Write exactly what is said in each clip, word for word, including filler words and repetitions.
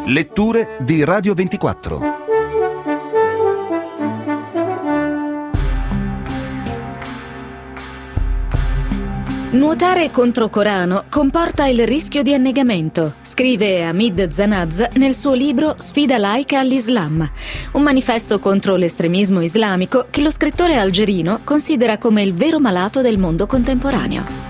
Letture di Radio ventiquattro. Nuotare contro Corano comporta il rischio di annegamento, scrive Hamid Zanaz nel suo libro Sfida laica all'Islam, un manifesto contro l'estremismo islamico che lo scrittore algerino considera come il vero malato del mondo contemporaneo.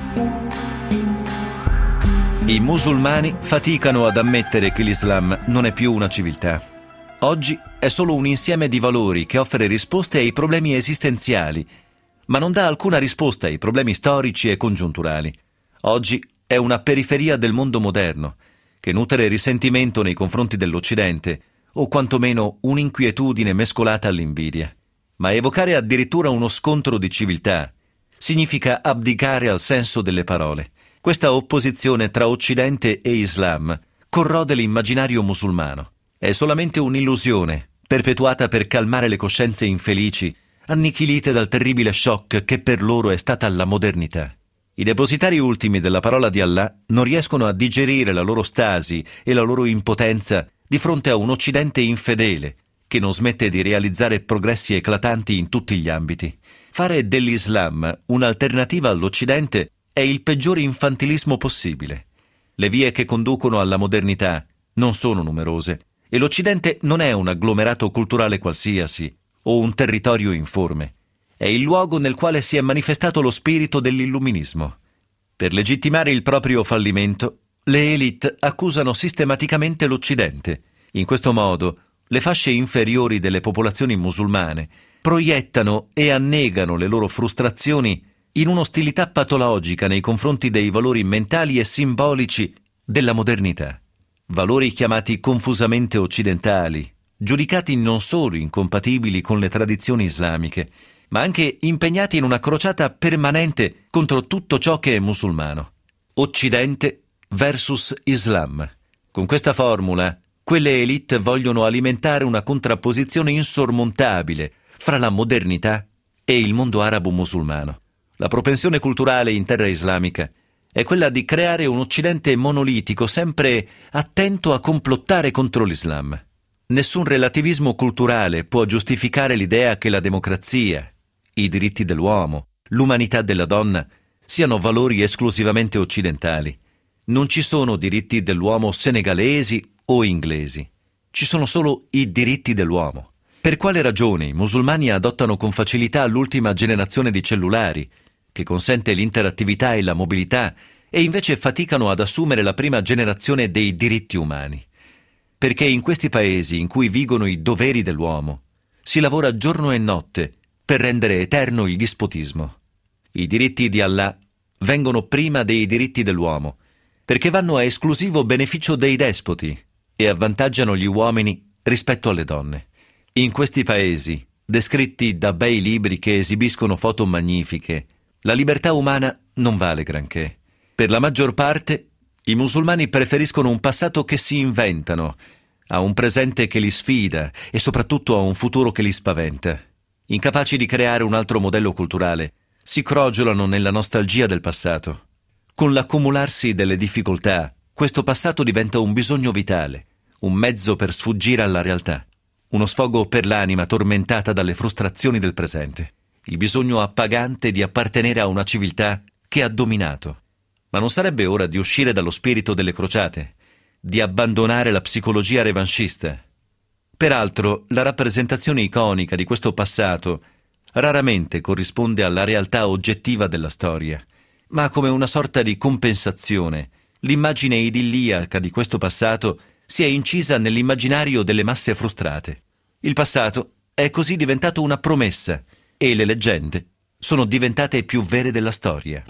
I musulmani faticano ad ammettere che l'Islam non è più una civiltà. Oggi è solo un insieme di valori che offre risposte ai problemi esistenziali, ma non dà alcuna risposta ai problemi storici e congiunturali. Oggi è una periferia del mondo moderno, che nutre risentimento nei confronti dell'Occidente, o quantomeno un'inquietudine mescolata all'invidia. Ma evocare addirittura uno scontro di civiltà significa abdicare al senso delle parole. Questa opposizione tra Occidente e Islam corrode l'immaginario musulmano. È solamente un'illusione, perpetuata per calmare le coscienze infelici, annichilite dal terribile shock che per loro è stata la modernità. I depositari ultimi della parola di Allah non riescono a digerire la loro stasi e la loro impotenza di fronte a un Occidente infedele, che non smette di realizzare progressi eclatanti in tutti gli ambiti. Fare dell'Islam un'alternativa all'Occidente è il peggiore infantilismo possibile. Le vie che conducono alla modernità non sono numerose e l'Occidente non è un agglomerato culturale qualsiasi o un territorio informe. È il luogo nel quale si è manifestato lo spirito dell'illuminismo. Per legittimare il proprio fallimento, le élite accusano sistematicamente l'Occidente. In questo modo, le fasce inferiori delle popolazioni musulmane proiettano e annegano le loro frustrazioni in un'ostilità patologica nei confronti dei valori mentali e simbolici della modernità. Valori chiamati confusamente occidentali, giudicati non solo incompatibili con le tradizioni islamiche, ma anche impegnati in una crociata permanente contro tutto ciò che è musulmano. Occidente versus Islam. Con questa formula, quelle élite vogliono alimentare una contrapposizione insormontabile fra la modernità e il mondo arabo-musulmano. La propensione culturale in terra islamica è quella di creare un Occidente monolitico sempre attento a complottare contro l'Islam. Nessun relativismo culturale può giustificare l'idea che la democrazia, i diritti dell'uomo, l'umanità della donna siano valori esclusivamente occidentali. Non ci sono diritti dell'uomo senegalesi o inglesi. Ci sono solo i diritti dell'uomo. Per quale ragione i musulmani adottano con facilità l'ultima generazione di cellulari, che consente l'interattività e la mobilità, e invece faticano ad assumere la prima generazione dei diritti umani? Perché in questi paesi in cui vigono i doveri dell'uomo si lavora giorno e notte per rendere eterno il dispotismo. I diritti di Allah vengono prima dei diritti dell'uomo, perché vanno a esclusivo beneficio dei despoti e avvantaggiano gli uomini rispetto alle donne. In questi paesi, descritti da bei libri che esibiscono foto magnifiche, la libertà umana non vale granché. Per la maggior parte, i musulmani preferiscono un passato che si inventano, a un presente che li sfida e soprattutto a un futuro che li spaventa. Incapaci di creare un altro modello culturale, si crogiolano nella nostalgia del passato. Con l'accumularsi delle difficoltà, questo passato diventa un bisogno vitale, un mezzo per sfuggire alla realtà, uno sfogo per l'anima tormentata dalle frustrazioni del presente. Il bisogno appagante di appartenere a una civiltà che ha dominato. Ma non sarebbe ora di uscire dallo spirito delle crociate, di abbandonare la psicologia revanchista? Peraltro, la rappresentazione iconica di questo passato raramente corrisponde alla realtà oggettiva della storia, ma come una sorta di compensazione, l'immagine idilliaca di questo passato si è incisa nell'immaginario delle masse frustrate. Il passato è così diventato una promessa, e le leggende sono diventate più vere della storia.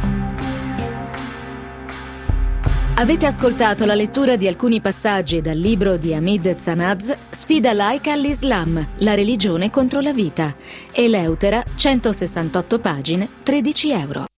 Avete ascoltato la lettura di alcuni passaggi dal libro di Hamid Zanaz, Sfida laica all'Islam, la religione contro la vita, Eleutera, centosessantotto pagine, tredici euro.